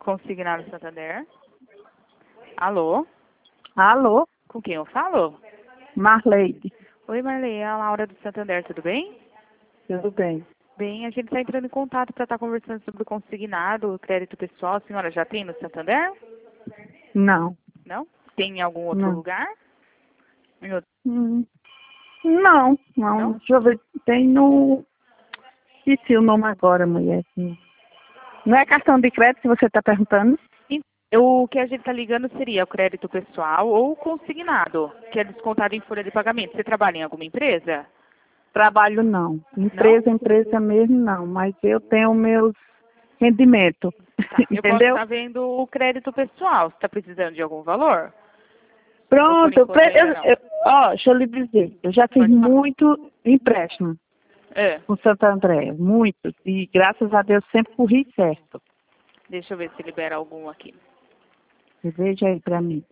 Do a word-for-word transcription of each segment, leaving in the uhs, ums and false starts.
Consignado Santander. Alô? Alô? Com quem eu falo? Marleide. Oi, Marley, é a Laura do Santander, tudo bem? Tudo bem? Bem, a gente está entrando em contato para estar conversando sobre o consignado, o crédito pessoal. A senhora já tem no Santander? Não. Não? Tem em algum outro Não. lugar? Em outro... Hum, Não, não. Não? Deixa eu ver. Tem no... Esqueci o nome agora, mulher. Não é cartão de crédito que você está perguntando? O que a gente está ligando seria o crédito pessoal ou o consignado, que é descontado em folha de pagamento. Você trabalha em alguma empresa? Trabalho não. Não? Empresa, empresa mesmo não. Mas eu tenho meus rendimentos. Tá. Eu posso Entendeu? estar vendo o crédito pessoal. Você está precisando de algum valor? Ou por Pronto. enquanto pre- Eu, ainda não? eu, ó, deixa eu lhe dizer. Eu já fiz Pode falar. muito empréstimo É. com Santo André. Muitos. E graças a Deus sempre corri certo. Deixa eu ver se libera algum aqui. Veja aí pra mim.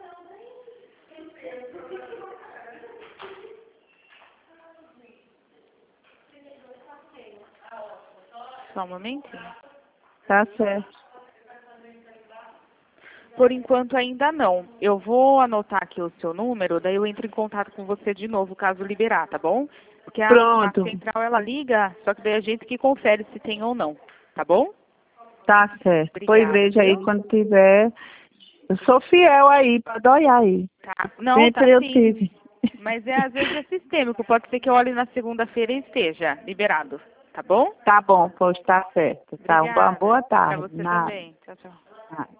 Só um momentinho. Tá certo. Por enquanto ainda não. Eu vou anotar aqui o seu número, daí eu entro em contato com você de novo, caso liberar, tá bom? Porque a, a Pronto. central, ela liga, só que daí a gente que confere se tem ou não, tá bom? Tá certo. Pois Obrigada, veja aí viu? quando tiver. Eu sou fiel aí, pode olhar aí. Tá. Não, tá Sempre eu sim. tive. Mas é, às vezes é sistêmico, pode ser que eu olhe na segunda-feira e esteja liberado, tá bom? Tá bom, pois tá certo. Tá, uma Obrigada. boa Pra tarde. você Nada. também. Tchau, tchau. Nada.